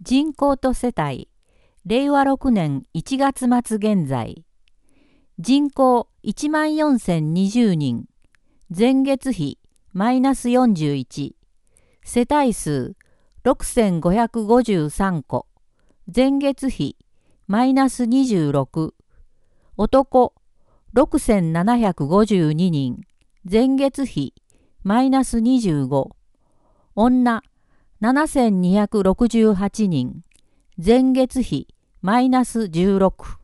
人口と世帯、令和6年1月末現在、人口14,020人、前月比マイナス41、世帯数6,553戸、前月比マイナス26、男6,752人、前月比マイナス25、女7,268人、前月比マイナス16。